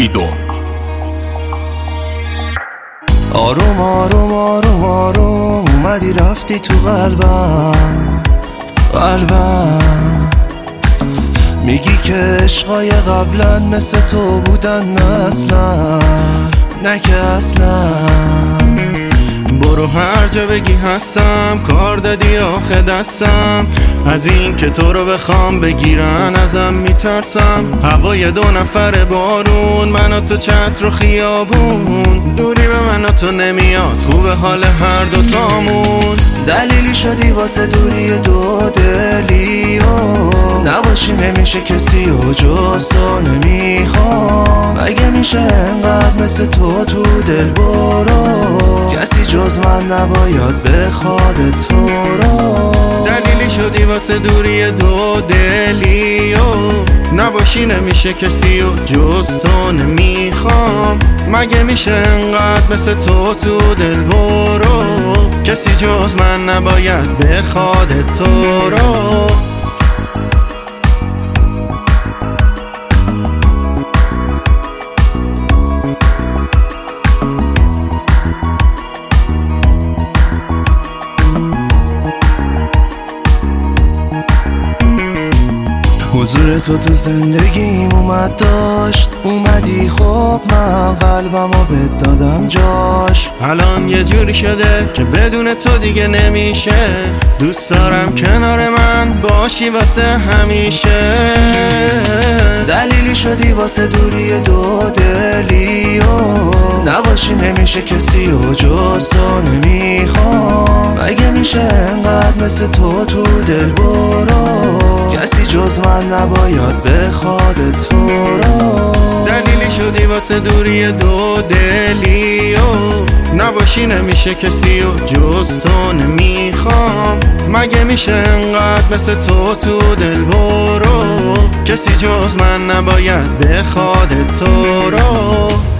وحیدو. آروم آروم آروم آروم اومدی رفتی تو قلبم میگی که عشقای قبلا مثل تو بودن، نه اصلا، نه که اصلا. برو هر جا بگی هستم، کار دادی آخه دستم. از این که تو رو بخوام بگیرن ازم میترسم. هوای 2 نفر بارون، من و تو چتر و خیابون. دوری به من و تو نمیاد، خوبه حال هر دوتامون. دلیلی شدی واسه دوری 2 دلی و نباشی نمیشه کسی و جز تو نمیخوام. اگه میشه انقدر مثل تو دل برو، کسی جز من نباید بخواد تو رو. دلیلی شدی واسه دوری 2 دلی و نباشی نمیشه کسی و جز تو نمیخوام. مگه میشه انقدر مثل تو دل برو، کسی جز من نباید بخواد تو رو. حضور تو زندگیم اومدی، خب من قلبمو بهت دادم جاش. الان یه جوری شده که بدون تو دیگه نمیشه. دوست دارم کنار من باشی واسه همیشه. دلیلی شدی واسه دوری 2 دلی و نباشی نمیشه کسی و جز تو نمیخوام. اگه میشه انقدر مثل تو دل برو، کسی جز من نباید بخواد تو رو. دلیلی شدی واسه دوری 2 دلی و نباشی نمیشه کسی و جز تو نمیخوام. مگه میشه انقدر مثل تو دل برو، کسی جز من نباید بخواد تو رو.